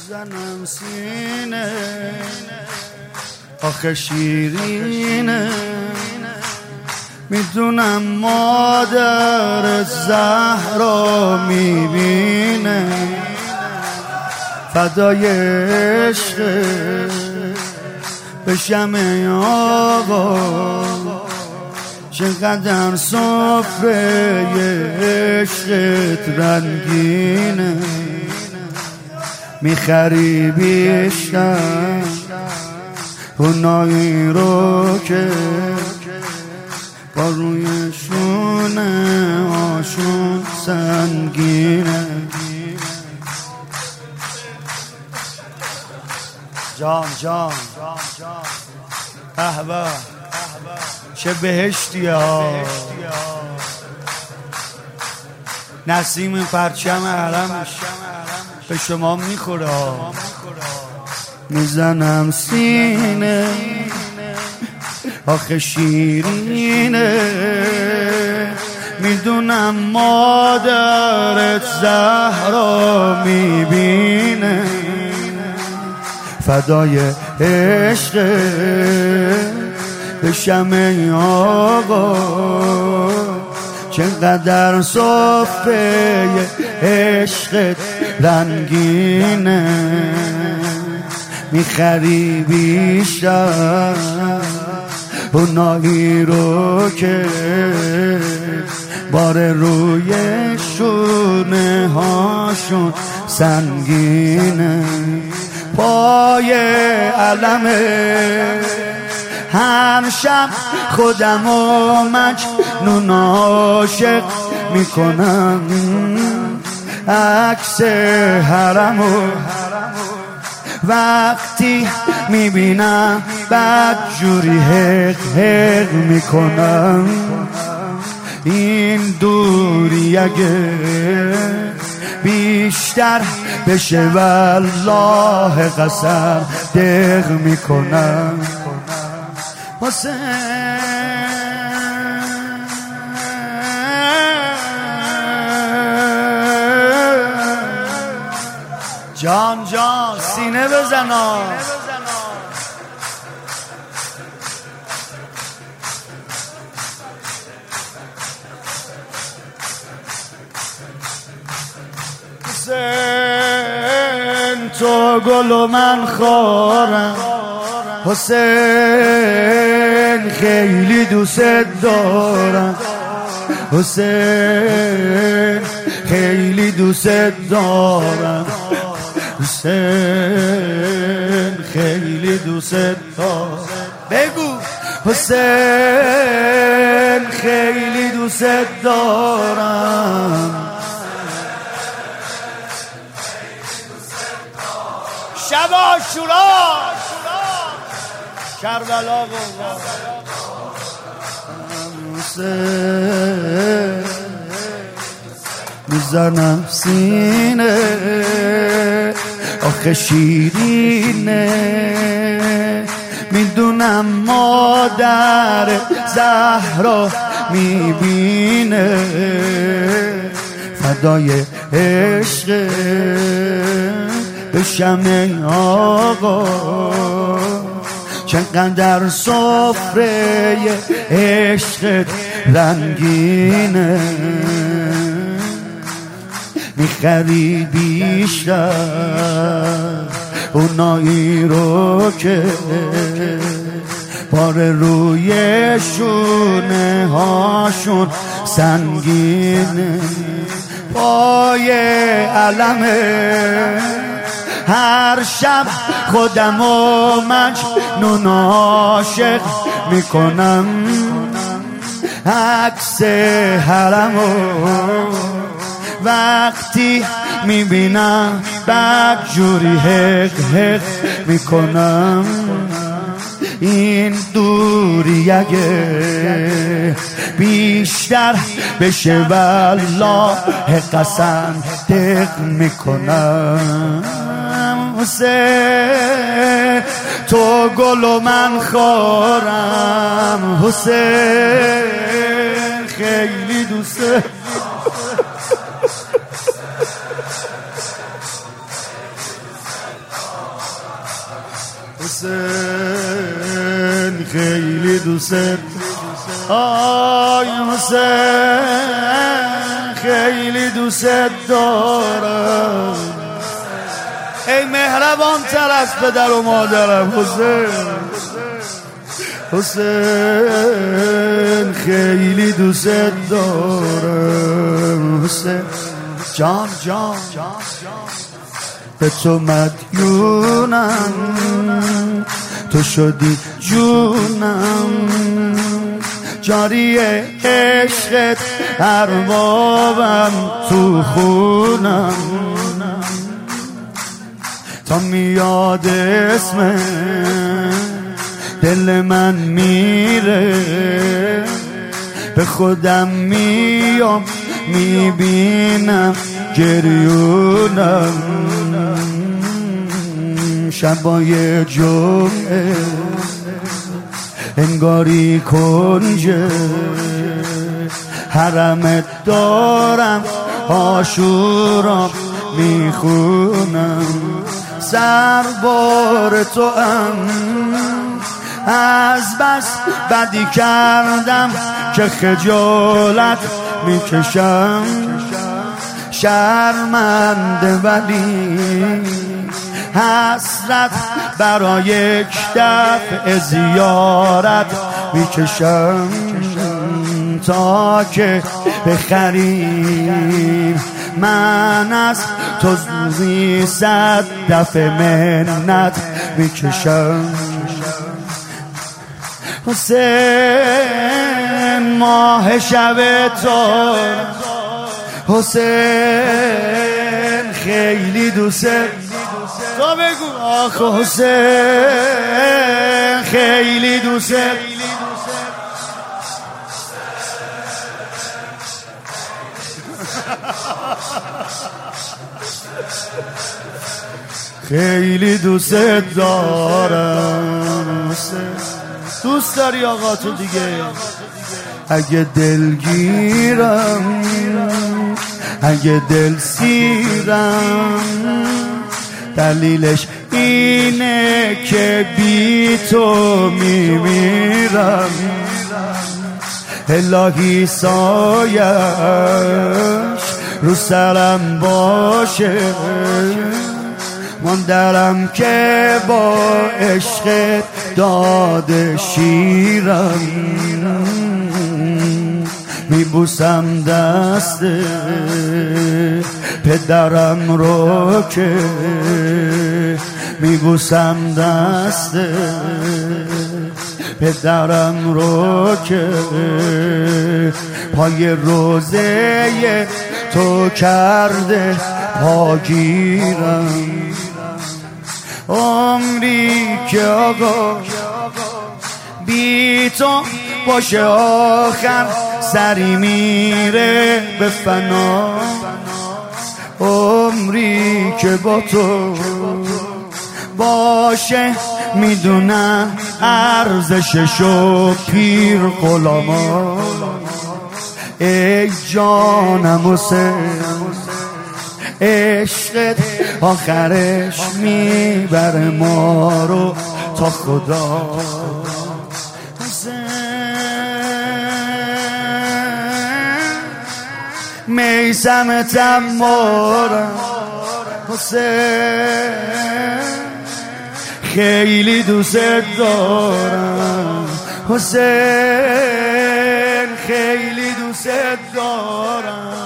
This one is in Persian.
میزنم سینه آخه شیرینه، میدونم مادر زهرا میبینه، فدای عشق بشم ای آقا، چقدر سفره عشقت رنگینه، میخری بیشتر اونایی رو که با روی شونه هاشون سنگینه. جان جان قهوه چه بهشتیه ها، نسیم پرچم حرمش به شما میخوره، میزنم سینه آخه شیرینه، میدونم مادرت زهرا میبینه، فدای عشق بشم ای آقا، چقدر صفحه عشقت رنگینه، میخری بیشتر اونایی رو که بار روی شونه هاشون سنگینه، پای علمه هر شب خودم و مجنون عاشق میکنم، عکس حرمو وقتی میبینم بدجوری حق حق میکنم، این دوری اگه بیشتر بشه والله قسم دق میکنم. جان جان سینه بزنا، حسین تو گل و من خارم، حسین خیلی دوست دارم، حسین خیلی دوست دارم، حسین خیلی دوست دارم، بگو حسین خیلی دوست دارم، شب عاشورا کربلا حسین میزنم سینه آخه شیرینه، میدونم مادر زهرا میبینه، فدای عشق بشم ای آقا، چقدر سفره عشقت رنگینه، میخری بیشتر اونایی رو که بار روی شونه هاشون سنگینه، پای علمه هر شب خودم و مجنون عاشق میکنم، عکس حرمو وقتی میبینم بدجوری حق حق میکنم، این دوری اگه بیشتر بشه والله قسم دق میکنم، حسین تو گل و من خارم، حسین خیلی دوست حسین خیلی دوست، آی حسین خیلی دوست دارم. ای مهربان تر از پدر و مادرم حسین، حسین خیلی دوست دارم. حسین جان جان به تو مدیونم، تو شدی جونم، جاری عشقت اربابم تو خونم. تا میاد اسم دل من میره، به خودم میام میبینم گریونم. شبای جمعه انگاری کنجه حرمت دارم، عاشورا میخونم. سربار تو از بس بدی کردم که خجالت میکشم. شرمنده ولی حسرت برای یک دفعه زیارت میکشم. تا که بخریم من از تو زوزی 100 دفعه منت میکشم. حسین ماه شب تو، حسین خیلی دوست، تو بگو آخ حسین خیلی دوست، خیلی دوست دارم. دوست داری آقا تو دیگه؟ اگه دلگیرم، اگه دل سیرم، دلیلش اینه که بی تو میمیرم. الهی سایش رو سرم باشه، ماندرم که با عشق داده شیرم. میبوسم دست پدرم رو که، میبوسم دست پدرم رو که پای روزه تو کرده پاگیرم. عمری که آقا بی تو باشه آخر سری میره به فنا. عمری که با تو باشه میدونم ارزششو پیر غلاما. ای جانم حسین عشقت آخرش میبره ما رو تا خدا. میثم تمارم حسین خیلی دوست دارم. حسین خیلی دوست دارم.